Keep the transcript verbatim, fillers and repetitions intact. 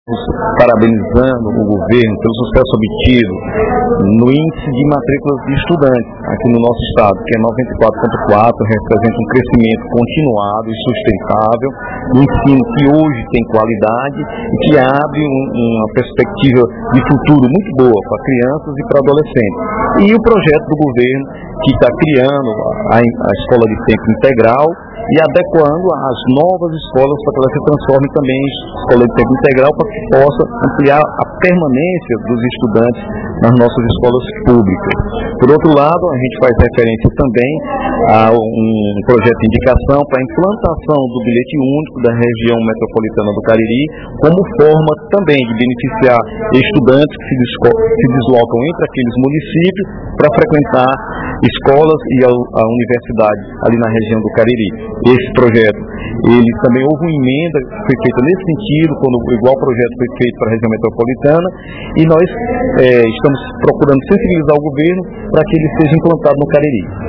parabenizando o governo pelo sucesso obtido no índice de matrículas de estudantes aqui no nosso estado, que é noventa e quatro vírgula quatro, representa um crescimento continuado e sustentável, um ensino que hoje tem qualidade e que abre um, uma perspectiva de futuro muito boa para crianças e para adolescentes. E o projeto do governo que está criando a, a escola de tempo integral e adequando as novas escolas para que elas se transformem também em escola de tempo integral, para que possa ampliar a permanência dos estudantes nas nossas escolas públicas. Por outro lado, a gente faz referência também a um projeto de indicação para a implantação do bilhete único da região metropolitana do Cariri, como forma também de beneficiar estudantes que se, se deslocam entre aqueles municípios para frequentar escolas e a, a universidade ali na região do Cariri. Esse projeto, ele também houve uma emenda que foi feita nesse sentido, quando o igual projeto foi feito para a região metropolitana, e nós é, estamos procurando sensibilizar o governo para que ele seja implantado no Cariri.